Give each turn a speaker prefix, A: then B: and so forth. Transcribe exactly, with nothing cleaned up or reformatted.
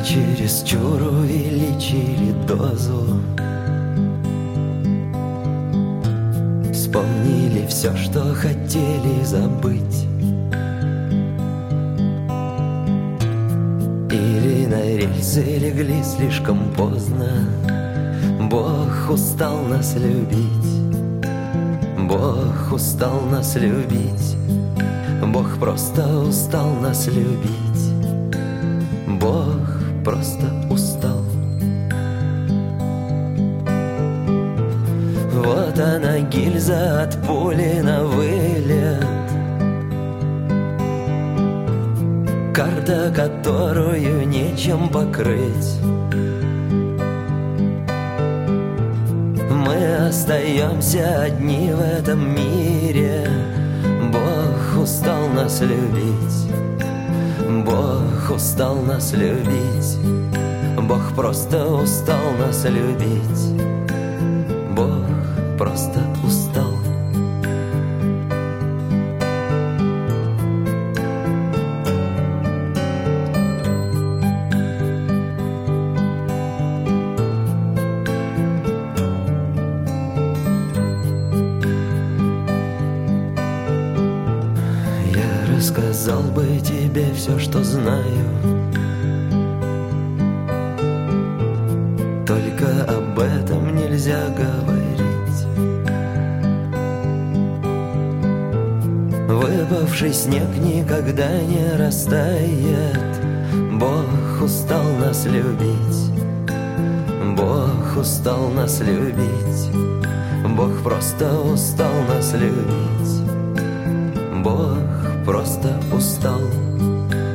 A: чересчур увеличили дозу. Вспомнили все, что хотели забыть. Или на рельсы легли слишком поздно. Бог устал нас любить. Бог устал нас любить. Бог просто устал нас любить. Бог просто устал. Вот она, гильза от пули на вылет, карта, которую нечем покрыть. Мы остаемся одни в этом мире. Бог устал нас любить. Бог устал нас любить. Бог просто устал нас любить. Бог просто устал. Я рассказал бы тебе все, что знаю, только об этом нельзя говорить. Выпавший снег никогда не растает. Бог устал нас любить. Бог устал нас любить. Бог просто устал нас любить. Бог просто устал.